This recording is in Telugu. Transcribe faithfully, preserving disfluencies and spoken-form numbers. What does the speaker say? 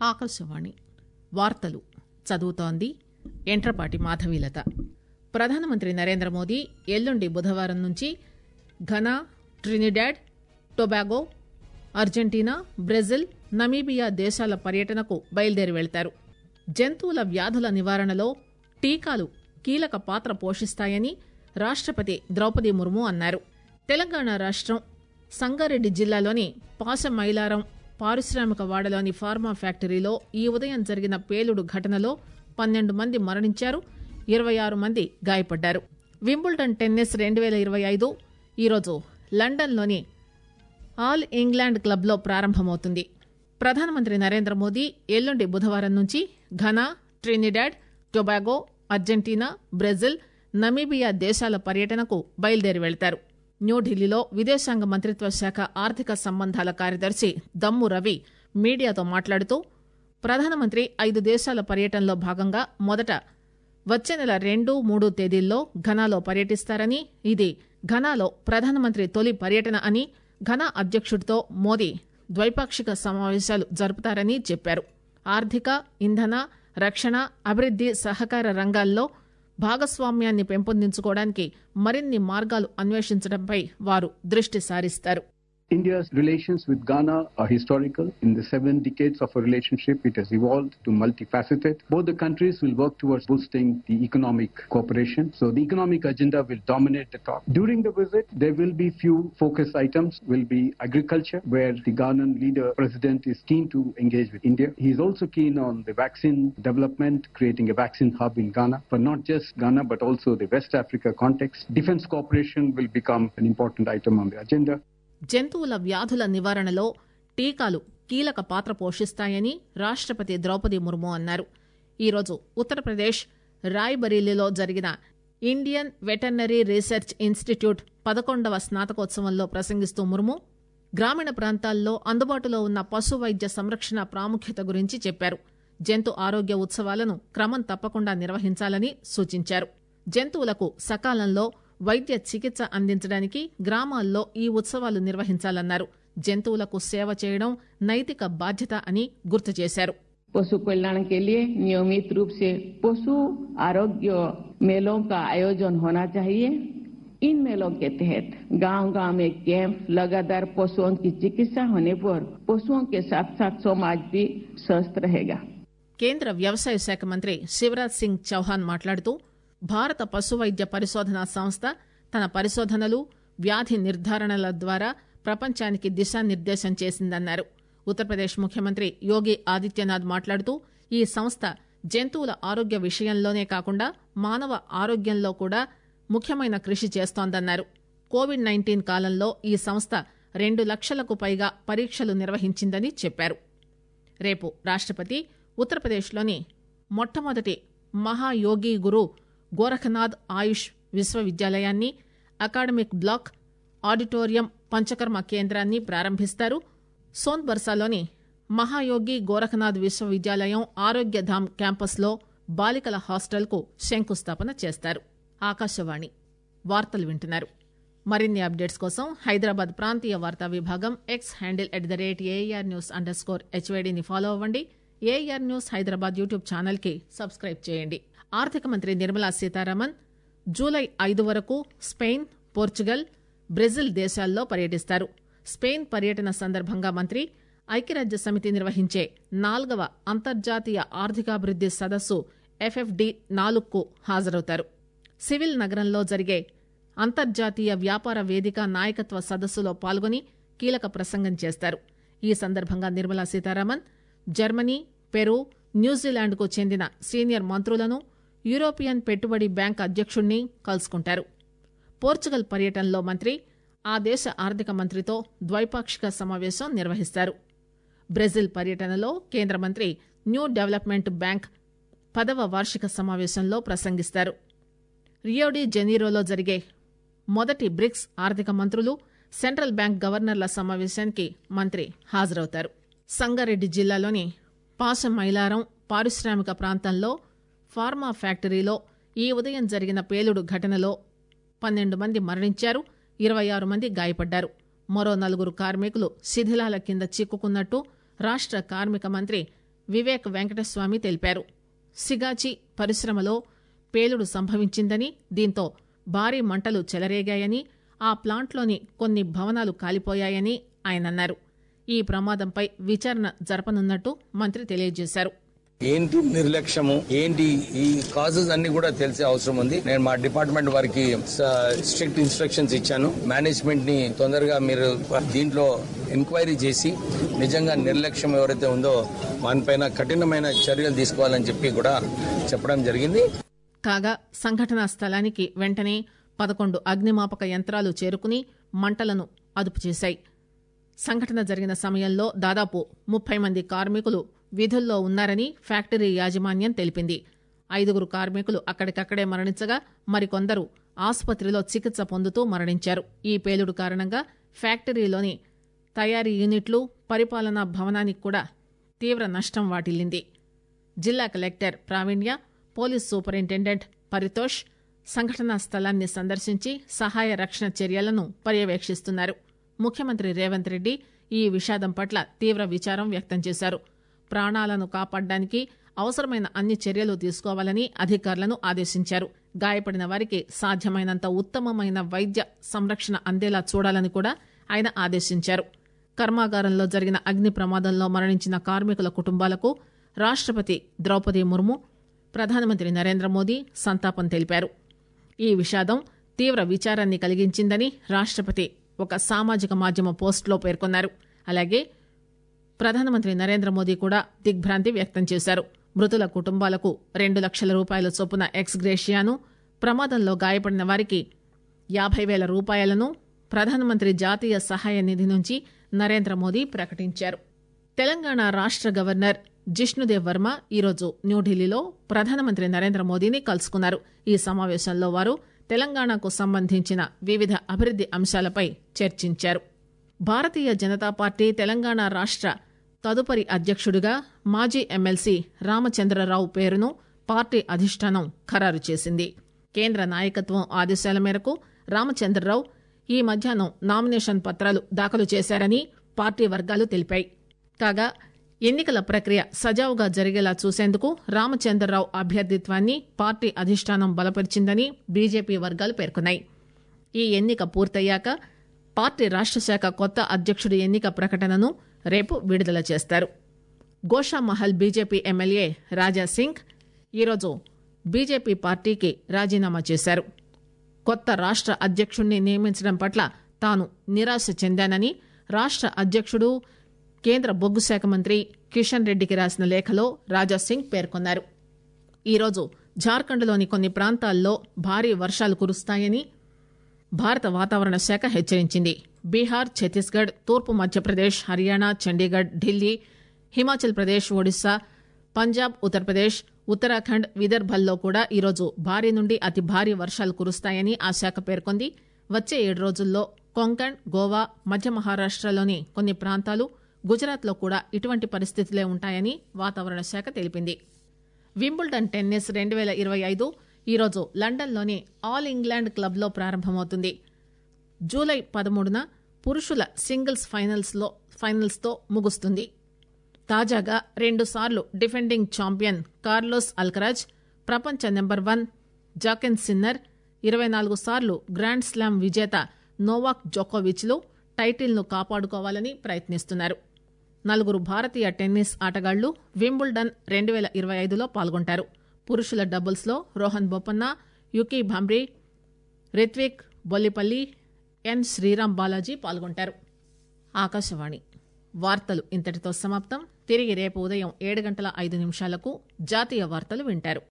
ఆకాశవాణి వార్తలు చదువుతోంది ఎంట్రపాటి మాధవీలత. ప్రధానమంత్రి నరేంద్ర మోదీ ఎల్లుండి బుధవారం నుంచి Ghana, Trinidad, Tobago, Argentina, Brazil, Namibia దేశాల పర్యటనకు బయలుదేరి వెళతారు. జంతువుల వ్యాధుల నివారణలో టీకాలు కీలక పాత్ర పోషిస్తాయని రాష్టపతి ద్రౌపది ముర్ము అన్నారు. తెలంగాణ రాష్టం సంగారెడ్డి జిల్లాలోని పాసమైలారం పారిశ్రామిక వాడలోని ఫార్మా ఫ్యాక్టరీలో ఈ ఉదయం జరిగిన పేలుడు ఘటనలో పన్నెండు మంది మరణించారు, ఇరవై ఆరు మంది గాయపడ్డారు. వింబుల్డన్ టెన్నిస్ రెండు పేల ఇరవై ఐదు ఈరోజు లండన్లోని ఆల్ ఇంగ్లాండ్ క్లబ్లో ప్రారంభమవుతుంది. ప్రధానమంత్రి నరేంద్ర మోదీ ఎల్లుండి బుధవారం నుంచి Ghana, Trinidad, Tobago, Argentina, Brazil, Namibia దేశాల పర్యటనకు బయలుదేరి వెళతారు. న్యూఢిల్లీలో విదేశాంగ మంత్రిత్వ శాఖ ఆర్థిక సంబంధాల కార్యదర్శి దమ్ము రవి మీడియాతో మాట్లాడుతూ ప్రధానమంత్రి ఐదు దేశాల పర్యటనలో భాగంగా మొదట వచ్చే నెల రెండు మూడు తేదీల్లో ఘనాలో పర్యటిస్తారని, ఇది ఘనాలో ప్రధానమంత్రి తొలి పర్యటన అని, ఘనా అధ్యక్షుడితో మోదీ ద్వైపాక్షిక సమావేశాలు జరుపుతారని చెప్పారు. ఆర్థిక, ఇంధన, రక్షణ, అభివృద్ది, సహకార రంగాల్లో భాగస్వామ్యాన్ని పెంపొందించుకోవడానికి మరిన్ని మార్గాలు అన్వేషించడంపై వారు దృష్టి సారిస్తారు. India's relations with Ghana are historical. In the seven decades of a relationship, it has evolved to multifaceted. Both the countries will work towards boosting the economic cooperation. So the economic agenda will dominate the talk. During the visit, there will be few focus items, will be agriculture, where the Ghanaian leader, president, is keen to engage with India. He is also keen on the vaccine development, creating a vaccine hub in Ghana, for not just Ghana, but also the West Africa context. Defense cooperation will become an important item on the agenda. జంతువుల వ్యాధుల నివారణలో టీకాలు కీలక పాత్ర పోషిస్తాయని రాష్టపతి ద్రౌపది ముర్ము అన్నారు. ఈరోజు ఉత్తరప్రదేశ్ రాయ్బరేలీలో జరిగిన ఇండియన్ వెటర్నరీ రీసెర్చ్ ఇన్స్టిట్యూట్ పదకొండవ స్నాతకోత్సవంలో ప్రసంగిస్తూ ముర్ము గ్రామీణ ప్రాంతాల్లో అందుబాటులో ఉన్న పశు వైద్య సంరక్షణ ప్రాముఖ్యత గురించి చెప్పారు. జంతు ఆరోగ్య ఉత్సవాలను క్రమం తప్పకుండా నిర్వహించాలని సూచించారు. జంతువులకు సకాలంలో వైద్య చికిత్స అందించడానికి గ్రామాల్లో ఈ ఉత్సవాలు నిర్వహించాలన్నారు. జంతువులకు సేవ చేయడం నైతిక బాధ్యత అని గుర్తు చేశారు. पशु कल्याण के लिए नियमित रूप से पशु आरोग्य मेलों का आयोजन होना चाहिए. इन मेलों के तहत गांव-गांव में कैंप लगातार पशुओं की चिकित्सा होने पर पशुओं के साथ साथ समाज भी स्वस्थ रहेगा. కేంద్ర వ్యవసాయ శాఖ మంత్రి శివరాజ్ సింగ్ చౌహాన్ మాట్లాడుతూ భారత పశు వైద్య పరిశోధనా సంస్థ తన పరిశోధనలు, వ్యాధి నిర్ధారణల ద్వారా ప్రపంచానికి దిశానిర్దేశం చేసిందన్నారు. ఉత్తరప్రదేశ్ ముఖ్యమంత్రి యోగి ఆదిత్యనాథ్ మాట్లాడుతూ ఈ సంస్థ జంతువుల ఆరోగ్య విషయంలోనే కాకుండా మానవ ఆరోగ్యంలో కూడా ముఖ్యమైన కృషి చేస్తోందన్నారు. కోవిడ్ నైన్టీన్ కాలంలో ఈ సంస్థ రెండు లక్షలకు పైగా పరీక్షలు నిర్వహించిందని చెప్పారు. రేపు రాష్టపతి ఉత్తరప్రదేశ్లోని మొట్టమొదటి మహాయోగి గురు గోరఖనాథ్ ఆయుష్ విశ్వవిద్యాలయాన్ని, అకాడమిక్ బ్లాక్, ఆడిటోరియం, పంచకర్మ కేంద్రాన్ని ప్రారంభిస్తారు. సోన్బర్సాలోని మహాయోగి గోరఖనాథ్ విశ్వవిద్యాలయం ఆరోగ్యధామ్ క్యాంపస్లో బాలికల హాస్టల్కు శంకుస్థాపన చేస్తారు. ఆకాశవాణి వార్తలు వింటున్నారు. మరిన్ని అప్డేట్స్ కోసం హైదరాబాద్ ప్రాంతీయ వార్తా విభాగం X handle at the rate AR news underscore హెచ్వైడీని ఫాలో అవ్వండి. AR news Hyderabad YouTube channel కి సబ్స్క్రైబ్ చేయండి. ఆర్థిక మంత్రి నిర్మలా సీతారామన్ జూలై ఐదు వరకు స్పెయిన్, పోర్చుగల్, బ్రెజిల్ దేశాల్లో పర్యటిస్తారు. స్పెయిన్ పర్యటన సందర్భంగా మంత్రి ఐక్యరాజ్య సమితి నిర్వహించే నాలుగవ అంతర్జాతీయ ఆర్థికాభివృద్ది సదస్సు ఎఫ్ఎఫ్డి నాలుగుకు హాజరవుతారు. సివిల్ నగరంలో జరిగే అంతర్జాతీయ వ్యాపార వేదిక నాయకత్వ సదస్సులో పాల్గొని కీలక ప్రసంగం చేస్తారు. ఈ సందర్భంగా నిర్మలా సీతారామన్ జర్మనీ, పెరు, న్యూజిలాండ్కు చెందిన సీనియర్ మంత్రులను, యూరోపియన్ పెట్టుబడి బ్యాంక్ అధ్యక్షుణ్ణి కలుసుకుంటారు. పోర్చుగల్ పర్యటనలో మంత్రి ఆ దేశ ఆర్థిక మంత్రితో ద్వైపాక్షిక సమావేశం నిర్వహిస్తారు. బ్రెజిల్ పర్యటనలో కేంద్ర మంత్రి న్యూ డెవలప్మెంట్ బ్యాంక్ పదవ వార్షిక సమావేశంలో ప్రసంగిస్తారు. రియోడి జెనీరోలో జరిగే మొదటి బ్రిక్స్ ఆర్థిక మంత్రులు, సెంట్రల్ బ్యాంక్ గవర్నర్ల సమావేశానికి మంత్రి హాజరవుతారు. సంగారెడ్డి జిల్లాలోని పాసమైలారం పారిశ్రామిక ప్రాంతంలో ఫార్మా ఫ్యాక్టరీలో ఈ ఉదయం జరిగిన పేలుడు ఘటనలో పన్నెండు మంది మరణించారు, ఇరవై ఆరు మంది గాయపడ్డారు. మరో నలుగురు కార్మికులు శిథిలాల కింద చిక్కుకున్నట్టు రాష్ట కార్మిక మంత్రి వివేక్ వెంకటస్వామి తెలిపారు. సిగాచి పరిశ్రమలో పేలుడు సంభవించిందని, దీంతో భారీ మంటలు చెలరేగాయని, ఆ ప్లాంట్లోని కొన్ని భవనాలు కాలిపోయాయని ఆయన అన్నారు. ఈ ప్రమాదంపై విచారణ జరపనున్నట్టు మంత్రి తెలియజేశారు. ఏంటి నిర్లక్ష్యము, ఏంటి ఈ కాజెస్ అన్ని కూడా తెలిసే అవసరం ఉంది. నేను మా డిపార్ట్మెంట్ వారికి స్ట్రిక్ట్ ఇన్స్ట్రక్షన్స్ ఇచ్చాను. మేనేజ్మెంట్ ని తొందరగా మీరు దీంట్లో ఎంక్వైరీ చేసి నిజంగా నిర్లక్ష్యం ఎవరైతే ఉందో వానిపైన కఠినమైన చర్యలు తీసుకోవాలని చెప్పి కూడా చెప్పడం జరిగింది. కాగా సంఘటనా స్థలానికి వెంటనే పదకొండు అగ్నిమాపక యంత్రాలు చేరుకుని మంటలను అదుపు చేశాయి. సంఘటన జరిగిన సమయంలో దాదాపు ముప్పై మంది కార్మికులు విధుల్లో ఉన్నారని ఫ్యాక్టరీ యాజమాన్యం తెలిపింది. ఐదుగురు కార్మికులు అక్కడికక్కడే మరణించగా మరికొందరు ఆసుపత్రిలో చికిత్స పొందుతూ మరణించారు. ఈ పేలుడు కారణంగా ఫ్యాక్టరీలోని తయారీ యూనిట్లు, పరిపాలనా భవనానికి కూడా తీవ్ర నష్టం వాటిల్లింది. జిల్లా collector Praveenya, police superintendent Paritosh సంఘటనా స్థలాన్ని సందర్శించి సహాయ రక్షణ చర్యలను పర్యవేక్షిస్తున్నారు. ముఖ్యమంత్రి రేవంత్ రెడ్డి ఈ విషాదం పట్ల తీవ్ర విచారం వ్యక్తం చేశారు. ప్రాణాలను కాపాడడానికి అవసరమైన అన్ని చర్యలు తీసుకోవాలని అధికారులను ఆదేశించారు. గాయపడిన వారికి సాధ్యమైనంత ఉత్తమమైన వైద్య సంరక్షణ అందేలా చూడాలని కూడా ఆయన ఆదేశించారు. కర్మాగారంలో జరిగిన అగ్ని ప్రమాదంలో మరణించిన కార్మికుల కుటుంబాలకు రాష్టపతి ద్రౌపది ముర్ము, ప్రధానమంత్రి నరేంద్ర మోదీ సంతాపం తెలిపారు. ఈ విషాదం తీవ్ర విచారాన్ని కలిగించిందని రాష్టపతి ఒక సామాజిక మాధ్యమ పోస్టులో పేర్కొన్నారు. అలాగే ప్రధానమంత్రి నరేంద్ర మోదీ కూడా దిగ్భ్రాంతి వ్యక్తం చేశారు. మృతుల కుటుంబాలకు రెండు లక్షల రూపాయల చొప్పున ఎక్స్ గ్రేషియాను, ప్రమాదంలో గాయపడిన వారికి యాభై వేల రూపాయలను ప్రధానమంత్రి జాతీయ సహాయ నిధి నుంచి నరేంద్ర మోదీ ప్రకటించారు. తెలంగాణ రాష్ట గవర్నర్ జిష్ణుదేవ్ వర్మ ఈరోజు న్యూఢిల్లీలో ప్రధానమంత్రి నరేంద్ర మోదీని కలుసుకున్నారు. ఈ సమావేశంలో వారు తెలంగాణకు సంబంధించిన వివిధ అభివృద్ది అంశాలపై చర్చించారు. భారతీయ జనతా పార్టీ తెలంగాణ రాష్ట తదుపరి అధ్యక్షుడిగా మాజీ ఎమ్మెల్సీ రామచంద్రరావు పేరును పార్టీ అధిష్టానం ఖరారు చేసింది. కేంద్ర నాయకత్వం ఆదేశాల మేరకు రామచంద్రరావు ఈ మధ్యాహ్నం నామినేషన్ పత్రాలు దాఖలు చేశారని పార్టీ వర్గాలు తెలిపాయి. కాగా ఎన్నికల ప్రక్రియ సజావుగా జరిగేలా చూసేందుకు రామచంద్రరావు అభ్యర్థిత్వాన్ని పార్టీ అధిష్టానం బలపరిచిందని బీజేపీ వర్గాలు పేర్కొన్నాయి. ఈ ఎన్నిక పూర్తయ్యాక పార్టీ రాష్ట శాఖ కొత్త అధ్యక్షుడి ఎన్నిక ప్రకటనను రేపు విడుదల చేస్తారు. గోషామహల్ బీజేపీ ఎమ్మెల్యే రాజాసింగ్ ఈరోజు బీజేపీ పార్టీకి రాజీనామా చేశారు. కొత్త రాష్ట అధ్యక్షుడిని నియమించడం పట్ల తాను నిరాశ చెందానని రాష్ట అధ్యక్షుడు, కేంద్ర బొగ్గు శాఖ మంత్రి కిషన్ రెడ్డికి రాసిన లేఖలో రాజాసింగ్ పేర్కొన్నారు. ఈరోజు జార్ఖండ్లోని కొన్ని ప్రాంతాల్లో భారీ వర్షాలు కురుస్తాయని భారత వాతావరణ శాఖ హెచ్చరించింది. బీహార్, ఛత్తీస్గఢ్, తూర్పు మధ్యప్రదేశ్, హర్యానా, చండీగఢ్, ఢిల్లీ, హిమాచల్ ప్రదేశ్, ఒడిశా, పంజాబ్, ఉత్తరప్రదేశ్, ఉత్తరాఖండ్, విదర్భల్లో కూడా ఈరోజు భారీ నుండి అతి భారీ వర్షాలు కురుస్తాయని ఆ శాఖ పేర్కొంది. వచ్చే ఏడు రోజుల్లో కొంకణ్, గోవా, మధ్య మహారాష్టలోని కొన్ని ప్రాంతాలు, గుజరాత్లో కూడా ఇటువంటి పరిస్థితులే ఉంటాయని వాతావరణ శాఖ తెలిపింది. వింబుల్డన్ టెన్నిస్ రెండు వేల ఇరవై ఐదు ఈరోజు లండన్లోని ఆల్ ఇంగ్లాండ్ క్లబ్లో ప్రారంభమవుతుంది. జూలై పదమూడున పురుషుల సింగిల్స్ ఫైనల్స్లో ఫైనల్స్తో ముగుస్తుంది. తాజాగా రెండుసార్లు డిఫెండింగ్ ఛాంపియన్ కార్లోస్ అల్కరాజ్, ప్రపంచ నెంబర్ వన్ జాకెన్ సిన్నర్, ఇరవై నాలుగు సార్లు గ్రాండ్ స్లామ్ విజేత నోవాక్ జోకోవిచ్లు టైటిల్ను కాపాడుకోవాలని ప్రయత్నిస్తున్నారు. నలుగురు భారతీయ టెన్నిస్ ఆటగాళ్లు వింబుల్డన్ రెండు వేల ఇరవై ఐదులో పాల్గొంటారు. పురుషుల డబుల్స్లో రోహన్ బొపన్న, యుకీ భాంబ్రీ, రిత్విక్ బొల్లిపల్లి, ఎన్ శ్రీరామ్ బాలాజీ పాల్గొంటారు. ఆకాశవాణి వార్తలు ఇంతటితో సమాప్తం. తిరిగి రేపు ఉదయం ఏడు గంటల ఐదు నిమిషాలకు జాతీయ వార్తలు వింటారు.